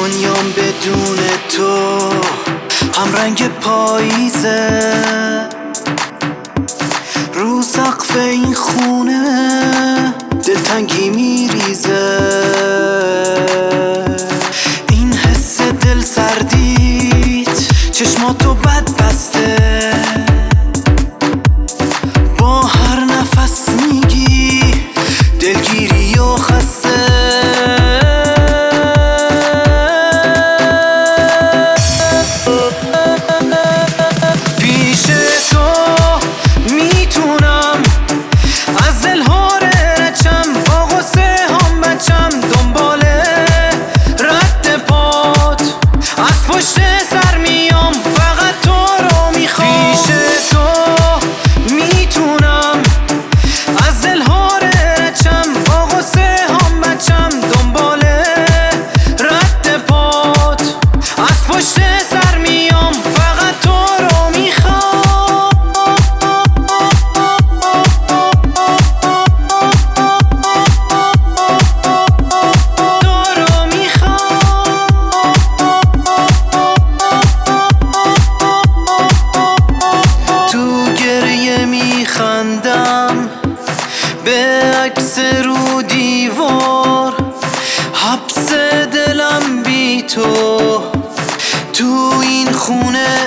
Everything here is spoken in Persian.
دنیام بدون تو هم رنگ پاییزه، رو سقف این خونه دلتنگی میریزه. این حس دل سردیت چشماتو بد بسته، با هر نفس میگی دلگیری و خسته. پیش تو میتونم از دلها رچم، با غصه هم بچم دنبال رد پات، از پشت سر میام فقط تو رو میخوام. پیش تو میتونم از دلها رچم، با غصه هم بچم دنبال رد پات، از پشت سر میام فقط تو رو میخوام. تو رو میخوام. تو گریه میخندم به عکس رو دیوار، حبس دلم بی تو این خونه